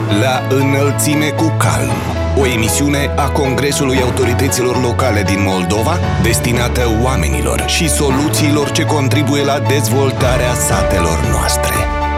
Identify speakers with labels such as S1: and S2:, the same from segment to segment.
S1: La înălțime cu calm, o emisiune a Congresului Autorităților Locale din Moldova, destinată oamenilor și soluțiilor ce contribuie la dezvoltarea satelor noastre.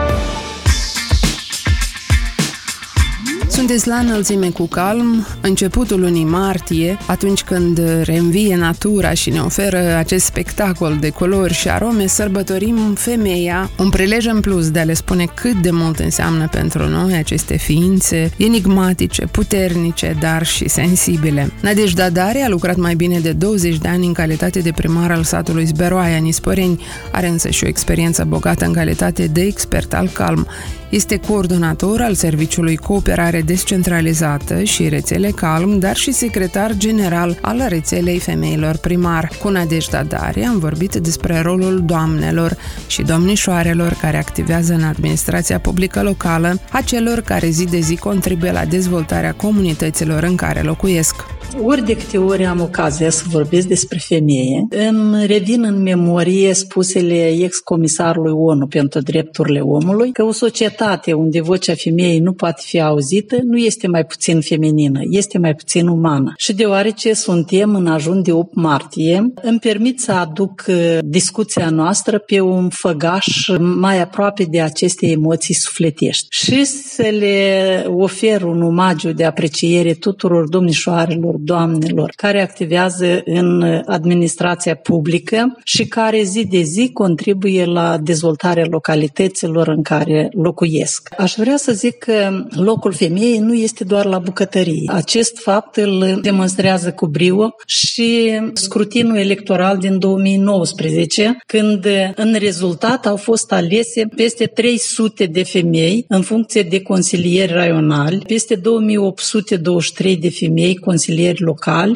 S2: Sunteți la înălțime cu calm, începutul lunii martie, atunci când reînvie natura și ne oferă acest spectacol de culori și arome, sărbătorim femeia, un prilej în plus de a le spune cât de mult înseamnă pentru noi aceste ființe enigmatice, puternice, dar și sensibile. Nadejda Dare a lucrat mai bine de 20 de ani în calitate de primar al satului Zberoaia, în Ispăreni, are însă și o experiență bogată în calitate de expert al calm. Este coordonator al Serviciului Cooperare Descentralizată și Rețele Calm, dar și secretar general al rețelei femeilor primar. Cu Nadejda Dare am vorbit despre rolul doamnelor și domnișoarelor care activează în administrația publică locală, a celor care zi de zi contribuie la dezvoltarea comunităților în care locuiesc.
S3: Ori de câte ori am ocazia să vorbesc despre femeie, îmi revin în memorie spusele ex-comisarului ONU pentru drepturile omului că o societate unde vocea femeii nu poate fi auzită nu este mai puțin feminină, este mai puțin umană. Și deoarece suntem în ajun de 8 martie, îmi permit să aduc discuția noastră pe un făgaș mai aproape de aceste emoții sufletești și să le ofer un omagiu de apreciere tuturor domnișoarelor, doamnelor care activează în administrația publică și care zi de zi contribuie la dezvoltarea localităților în care locuiesc. Aș vrea să zic că locul femeii nu este doar la bucătărie. Acest fapt îl demonstrează cu brio și scrutinul electoral din 2019, când în rezultat au fost alese peste 300 de femei în funcție de consilieri raionali, peste 2823 de femei consilieri locali,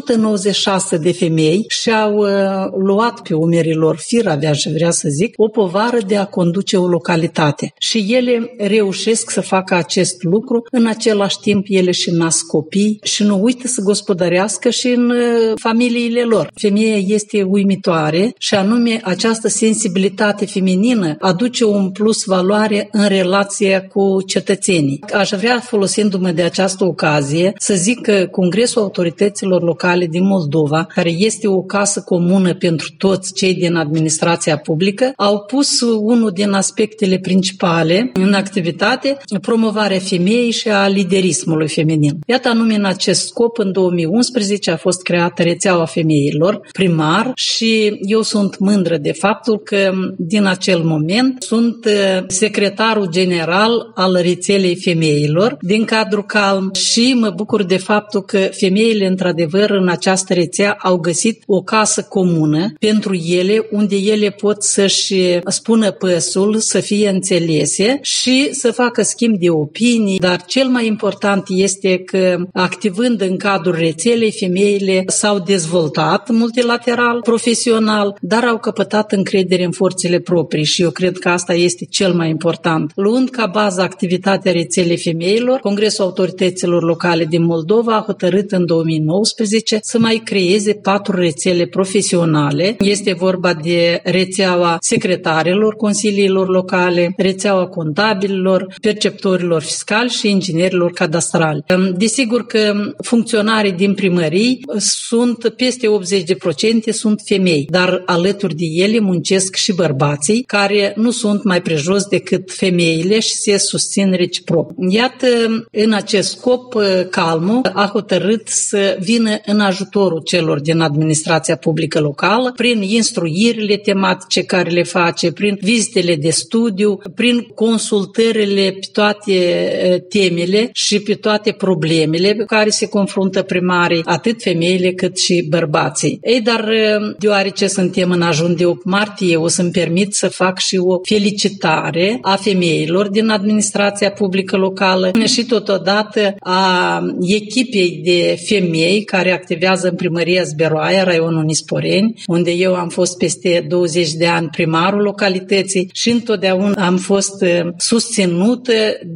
S3: 196 de femei și-au luat pe umerii lor firavea, și vrea să zic, o povară de a conduce o localitate. Și ele reușesc să facă acest lucru, în același timp ele și nasc copii și nu uită să gospodărească și în familiile lor. Femeia este uimitoare și anume această sensibilitate feminină aduce un plus valoare în relația cu cetățenii. Aș vrea, folosindu-mă de această ocazie, să zic că Congresul Autorităților Locale din Moldova, care este o casă comună pentru toți cei din administrația publică, au pus unul din aspectele principale în activitate, promovarea femeii și a liderismului feminin. Iată, anume în acest scop, în 2011 a fost creată rețeaua femeilor primar și eu sunt mândră de faptul că din acel moment sunt secretarul general al rețelei femeilor din cadrul Calm și mă bucur de faptul că femeile, într-adevăr, în această rețea au găsit o casă comună pentru ele, unde ele pot să-și spună păsul, să fie înțelese și să facă schimb de opinii, dar cel mai important este că, activând în cadrul rețelei, femeile s-au dezvoltat multilateral, profesional, dar au căpătat încredere în forțele proprii și eu cred că asta este cel mai important. Luând ca bază activitatea rețelei femeilor, Congresul Autorităților Locale din Moldova a hotărât în 2019 să mai creeze 4 rețele profesionale. Este vorba de rețeaua secretarelor consiliilor locale, rețeaua contabililor, perceptorilor fiscali și inginerilor cadastrali. Desigur că funcționarii din primării sunt peste 80% sunt femei, dar alături de ele muncesc și bărbații care nu sunt mai prejos decât femeile și se susțin reciproc. Iată, în acest scop, Calmul a hotărât să vină în ajutorul celor din administrația publică locală prin instruirile tematice care le face, prin vizitele de studiu, prin consultările pe toate temele și pe toate problemele pe care se confruntă primarii, atât femeile cât și bărbații. Ei, dar deoarece suntem în ajun de 8 martie, o să-mi permit să fac și o felicitare a femeilor din administrația publică locală și totodată a echipei de de femei care activează în primăria Zberoaia, raionul Nisporeni, unde eu am fost peste 20 de ani primarul localității și întotdeauna am fost susținută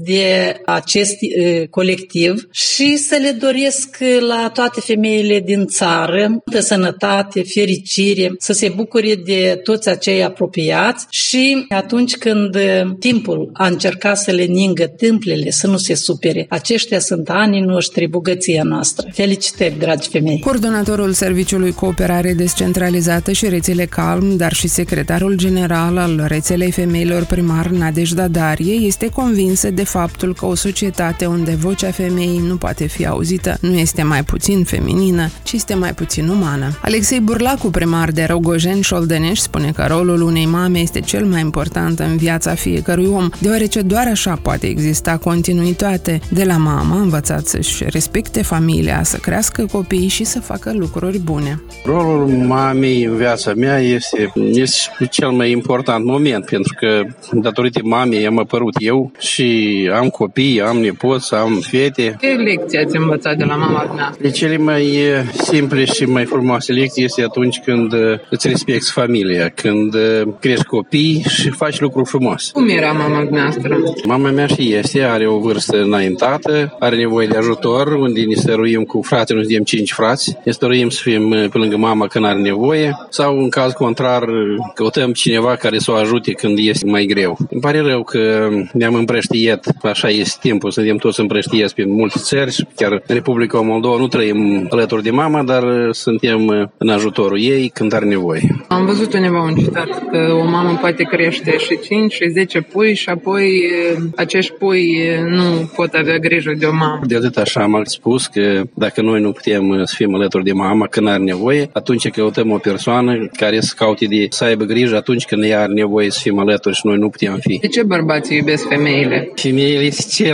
S3: de acest colectiv și să le doresc la toate femeile din țară multă sănătate, fericire, să se bucure de toți acei apropiați și atunci când timpul a încercat să le ningă tâmplele, să nu se supere. Aceștia sunt anii noștri, bogăția noastră. Felicitări, dragi femei!
S2: Coordonatorul Serviciului Cooperare Descentralizată și Rețele Calm, dar și secretarul general al Rețelei Femeilor Primar, Nadejda Darie, este convinsă de faptul că o societate unde vocea femeii nu poate fi auzită nu este mai puțin feminină, ci este mai puțin umană. Alexei Burlacu, primar de Rogojeni-Șoldeneș, spune că rolul unei mame este cel mai important în viața fiecărui om, deoarece doar așa poate exista continuitate. De la mama a învățat să-și respecte familia, să crească copiii și să facă lucruri bune.
S4: Rolul mamei în viața mea este cel mai important moment, pentru că datorită mamei am apărut eu și am copii, am nepoți, am fete.
S2: Ce lecții ați învățat de la mama mea?
S4: De cele mai simple și mai frumoase lecții este atunci când îți respecti familia, când crești copii și faci lucruri frumoase.
S2: Cum era mama noastră?
S4: Mama mea și are o vârstă înaintată, are nevoie de ajutor, unde ne stăruim cu frații, noi suntem 5 frați, ne stăruim să fim pe lângă mama când are nevoie sau în caz contrar căutăm cineva care să o ajute când este mai greu. Îmi pare rău că ne-am împrăștiat, așa este timpul, suntem toți împrăștiați pe multe țări și chiar în Republica Moldova nu trăim alături de mama, dar suntem în ajutorul ei când are nevoie.
S2: Am văzut undeva un citat că o mamă poate crește și 5 și 10 pui și apoi acești pui nu pot avea grijă de o mamă.
S4: De atât așa am spus că dacă noi nu putem să fim alături de mama când are nevoie, atunci căutăm o persoană care să aibă grijă atunci când ea are nevoie să fim alături și noi nu putem fi.
S2: De ce bărbații iubesc femeile?
S4: Femeile este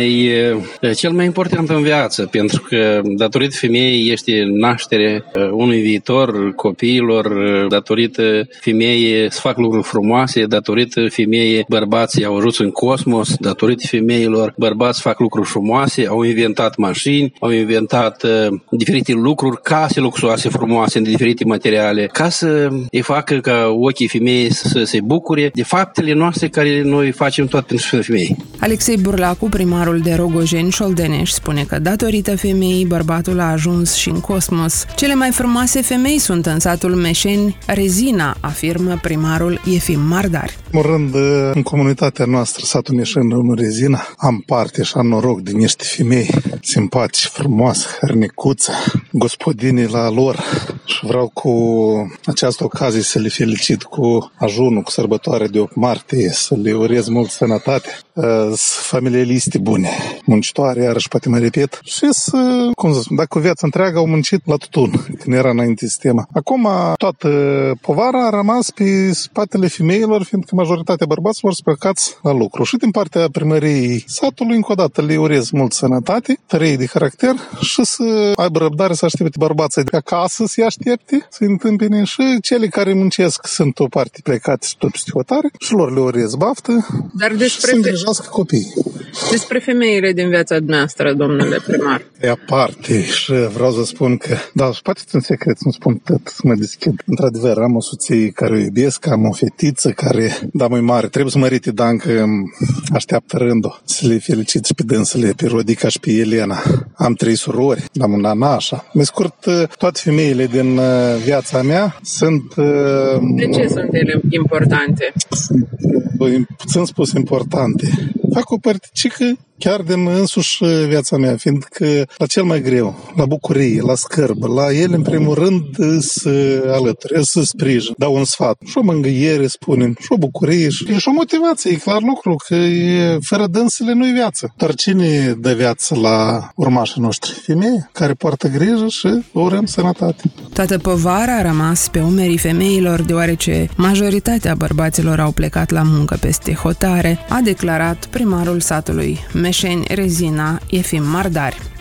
S4: cel mai important în viață, pentru că datorită femeii este naștere unui viitor copiilor, datorită femeii să fac lucruri frumoase, datorită femeii bărbații au ajuns în cosmos, datorită femeilor bărbați fac lucruri frumoase, au inventat mașini, au inventat diferite lucruri, case luxoase frumoase în diferite materiale, ca să îi facă ca ochii femeii să se bucure de faptele noastre care noi facem tot pentru femei.
S2: Alexei Burlacu, primarul de Rogojeni-Șoldeneș, spune că datorită femeii bărbatul a ajuns și în cosmos. Cele mai frumoase femei sunt în satul Meșeni, Rezina, afirmă primarul Efim Mardar.
S5: În rând, în comunitatea noastră, satul Meșeni, în Rezina, am parte și am noroc de niște femei simpatici, frumoase, hărnicuțe, gospodinii la lor. Și vreau cu această ocazie să le felicit cu ajunul, cu sărbătoarea de 8 martie, să le urez mult sănătate, familialiste bune, muncitoare, iarăși poate mă repet, și să, cum să spun, dacă o viață întreagă au muncit la tutun, când era înainte sistema. Acum toată povara a rămas pe spatele femeilor, fiindcă majoritatea bărbaților sunt plecați la lucru. Și din partea primăriei satului, încă o dată, le urez mult sănătate, tărei de caracter și să aibă răbdare să aștepte bărbații de acasă, să-i aștepte, să-i întâmpine, și cele care muncesc sunt o parte plecate și tot peste hotare și lor le urez baftă.
S2: Dar despre
S5: să îngrijească copiii.
S2: Despre femeile din viața dumneavoastră, domnule primar.
S5: E aparte și vreau să spun că, da, poate un secret, nu spun tot, să mă deschid. Într-adevăr, am o soție care o iubesc, am o fetiță care, da, mai mare, trebuie să mă riti, dar încă așteaptă rândul. Să le felicit și pe dânsele, pe Rodica și pe Elena. Am 3 surori, am un Anașa. Pe scurt, toate femeile din viața mea sunt...
S2: De ce sunt ele importante?
S5: Sunt spus importante. Fac o părticică chiar din însuși viața mea, fiindcă la cel mai greu, la bucurie, la scârbă, la ele, în primul rând, să alături, să sprijin, dau un sfat. Și o mângâiere, spunem, și o bucurie, și o motivație, e clar lucru, că fără dânsele nu-i viață. Doar cine dă viață la urmașii noștri? Femeie, care poartă grijă și urăm sănătate.
S2: Toată povara a rămas pe umerii femeilor, deoarece majoritatea bărbaților au plecat la muncă peste hotare, a declarat primarul satului Meșeni, Rezina, Efim Mardar.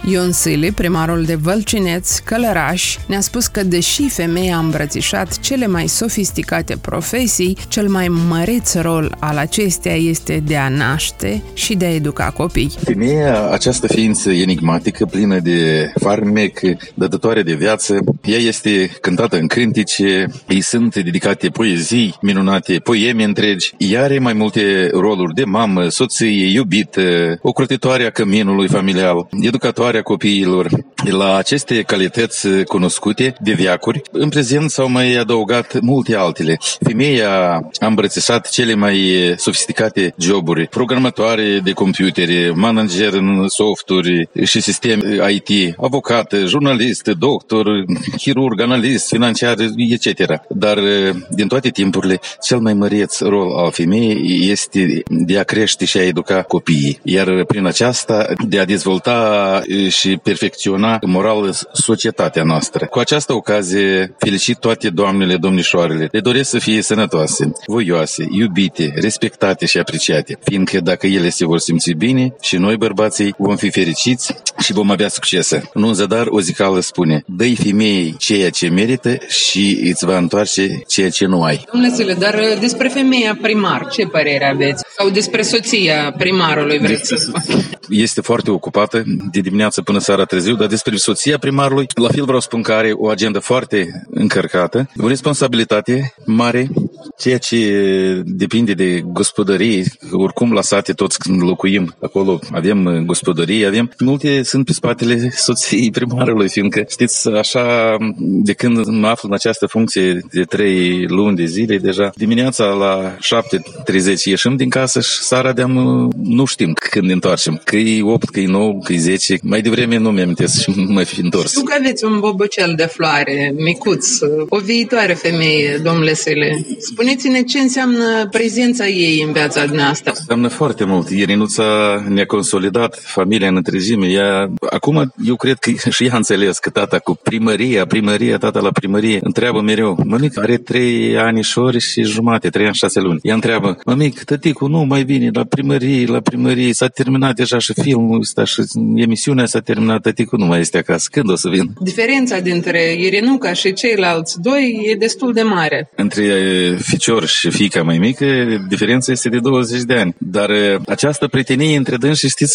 S2: Ion Sili, primarul de Vălcineț, Călăraș, ne-a spus că deși femeia a îmbrățișat cele mai sofisticate profesii, cel mai măreț rol al acesteia este de a naște și de a educa copii.
S6: Femeia, această ființă enigmatică, plină de farmec, dătătoare de viață, ea este cântată în cântece, îi sunt dedicate poezii minunate, poeme întregi. Ea are mai multe roluri de mamă, soție, iubită, ocrotitoare a căminului familial, educatoarea copiilor. La aceste calități cunoscute de veacuri, în prezent s-au mai adăugat multe altele. Femeia a îmbrățișat cele mai sofisticate joburi, programatoare de computere, manager în softuri și sisteme IT, avocat, jurnalist, doctor, chirurg, analist, financiar, etc. Dar din toate timpurile, cel mai măreț rol al femeii este de a crește și a educa copiii, iar prin aceasta de a dezvolta și perfecționa moral societatea noastră. Cu această ocazie felicit toate doamnele, domnișoarele. Le doresc să fie sănătoase, voioase, iubite, respectate și apreciate, fiindcă dacă ele se vor simți bine și noi, bărbații, vom fi fericiți și vom avea succese. În un zadar o zicală spune: dă-i femeii ceea ce merită și îți va întoarce ceea ce nu ai.
S2: Domnule Sili, dar despre femeia primar, ce părere aveți? Sau despre soția primarului, vreți să spun?
S6: Este foarte ocupată de dimineață până seara târziu, dar despre soția primarului, la fel vreau să spun că are o agendă foarte încărcată, o responsabilitate mare, ceea ce depinde de gospodărie. Oricum la sate toți când locuim acolo avem gospodărie, avem multe sunt pe spatele soției primarului, fiindcă știți, așa de când mă aflu în această funcție de 3 luni de zile, deja dimineața la 7:30 ieșim din casă și seara nu știm când ne întoarcem. Că e 8, că e 9, că e 10, mai devreme nu mi-amintesc și mă fi întors.
S2: Știu că aveți un bobocel de floare micuț, o viitoare femeie, domnule Sili. Spuneți-ne ce înseamnă prezența ei în viața dumneavoastră.
S6: Înseamnă foarte mult. Irinuța ne-a consolidat familia în întregime. Acum eu cred că și ea a înțeles că tata cu primăria, tata la primărie, întreabă mereu: mămic, are 3 anișori și jumate, 3 ani 6 luni. Ea întreabă: mămic, tăticu, nu mai vine la primărie, s-a terminat deja și filmul ăsta și emisiunea s-a terminat, tăticu nu mai este acasă. Când o să vin?
S2: Diferența dintre Irinuca și ceilalți doi e destul de mare.
S6: Între ficior și fiica mai mică, diferența este de 20 de ani. Dar această prietenie între dânsi, știți,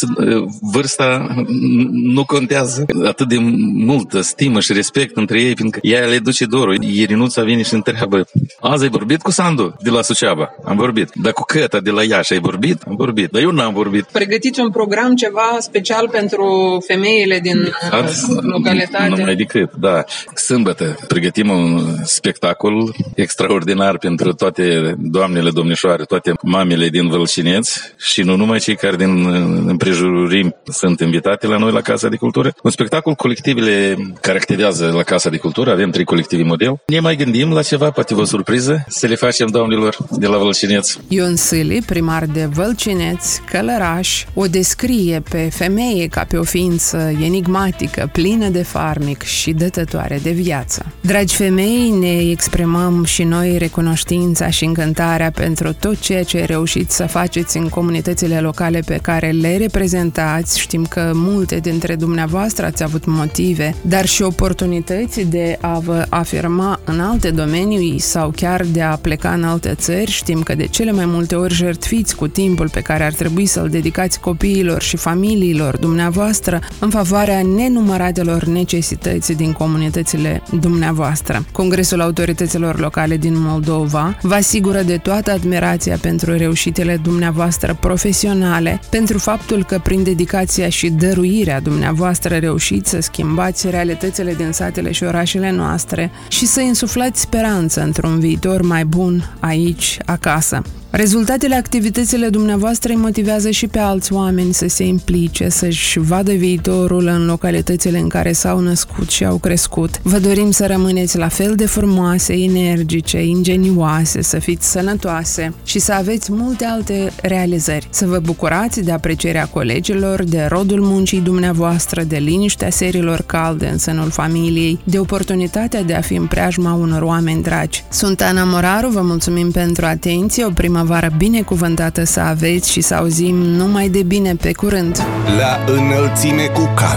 S6: vârsta nu contează. Atât de multă stimă și respect între ei, pentru că ea le duce dorul. Irinuța vine și întreabă: azi ai vorbit cu Sandu de la Suceava? Am vorbit. Dar cu Căta de la Iași ai vorbit? Am vorbit. Dar eu n-am vorbit.
S2: Pregătiți un program ceva special pentru femeile din localitate?
S6: Nu mai decât, da. Sâmbătă pregătim un spectacol extraordinar pentru toate doamnele, domnișoare, toate mamele din Vălcineț și nu numai cei care din împrejurim sunt invitate la noi la Casa de Cultură. Un spectacol, colectivele care activează la Casa de Cultură, avem 3 colective model. Ne mai gândim la ceva, poate o surpriză, să le facem doamnelor de la Vălcineț.
S2: Ion Sili, primar de Vălcineț, Călăraș, o descrie pe femeie ca pe o ființă enigmatică, plină de farmec și dătătoare de viață. Dragi femei, ne exprimăm și noi recunoștința și încântarea pentru tot ceea ce reușiți să faceți în comunitățile locale pe care le reprezentați. Știm că multe dintre dumneavoastră ați avut motive, dar și oportunități de a vă afirma în alte domenii sau chiar de a pleca în alte țări. Știm că de cele mai multe ori jertfiți cu timpul pe care ar trebui să-l dedicați copiilor și familiilor dumneavoastră în favoarea nenumăratelor necesități din comunitățile dumneavoastră. Congresul Autorităților Locale din Moldova vă asigură de toată admirația pentru reușitele dumneavoastră profesionale, pentru faptul că prin dedicația și dăruirea dumneavoastră reușiți să schimbați realitățile din satele și orașele noastre și să insuflați speranță într-un viitor mai bun aici, acasă. Rezultatele activităților dumneavoastră îi motivează și pe alți oameni să se implice, să-și vadă viitorul în localitățile în care s-au născut și au crescut. Vă dorim să rămâneți la fel de frumoase, energice, ingenioase, să fiți sănătoase și să aveți multe alte realizări. Să vă bucurați de aprecierea colegilor, de rodul muncii dumneavoastră, de liniștea serilor calde în sânul familiei, de oportunitatea de a fi în preajma unor oameni dragi. Sunt Ana Moraru, vă mulțumim pentru atenție, o primăvară binecuvântată să aveți și să auzim numai de bine, pe curând!
S1: La înălțime cu calm.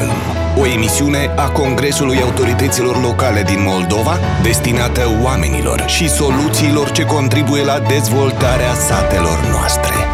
S1: o emisiune a Congresului Autorităților Locale din Moldova, destinată oamenilor și soluțiilor ce contribuie la dezvoltarea satelor noastre.